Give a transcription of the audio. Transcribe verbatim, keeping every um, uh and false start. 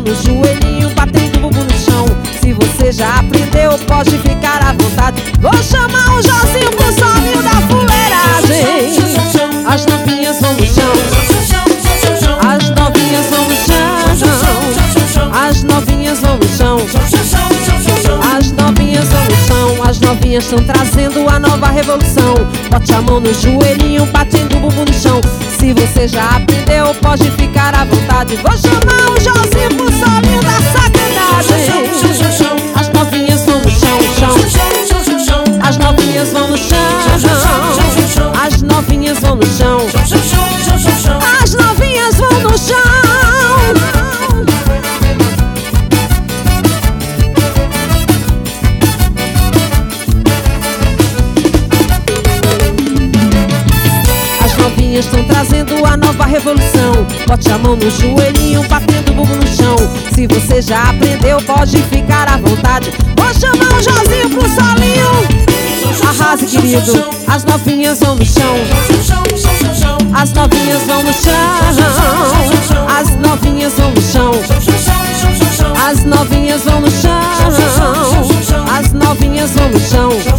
mão no joelhinho, batendo o bumbum no chão. Se você já aprendeu, pode ficar à vontade. Vou chamar o Joãozinho pro solinho da fuleiragem. As novinhas vão no chão, as novinhas vão no chão, as novinhas vão no chão, as novinhas vão no chão. As novinhas estão trazendo a nova revolução. Bote a mão no joelhinho, batendo o bumbum no chão. Se você já aprendeu, pode ficar à vontade. Vou chamar o Joãozinho pro solinho da sacanagem. As novinhas vão no chão, chão. As novinhas vão no chão, as novinhas vão no chão, as novinhas vão no chão. Estão trazendo a nova revolução. Bote a mão no joelhinho, batendo o bumbum no chão. Se você já aprendeu, pode ficar à vontade. Vou chamar o Joãozinho pro solinho. Arrase, querido. As novinhas vão no chão, as novinhas vão no chão, as novinhas vão no chão, as novinhas vão no chão, as novinhas vão no chão.